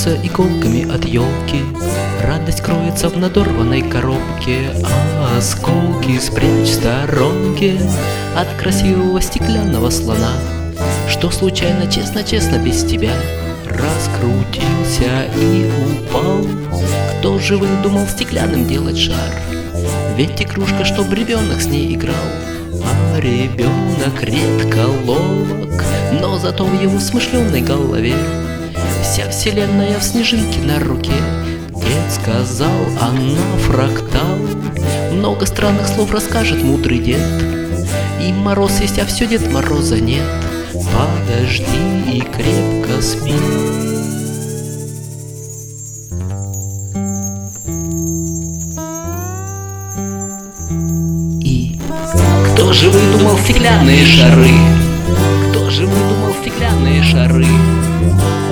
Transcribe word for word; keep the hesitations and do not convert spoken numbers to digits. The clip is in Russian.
бьются иголками от елки. Радость кроется в надорванной коробке, а осколки спрячь в сторонке от красивого стеклянного слона, что случайно, честно-честно без тебя раскрутился и упал. Кто же выдумал стеклянным делать шар? Ведь игрушка, чтоб ребенок с ней играл. А ребенок редко ловок, но зато в его смышленной голове вся вселенная в снежинке на руке. Дед сказал, она фрактал. Много странных слов расскажет мудрый дед. И мороз есть, а все Дед Мороза нет. Подожди и крепко спи. И кто же выдумал стеклянные шары? Кто же выдумал стеклянные шары?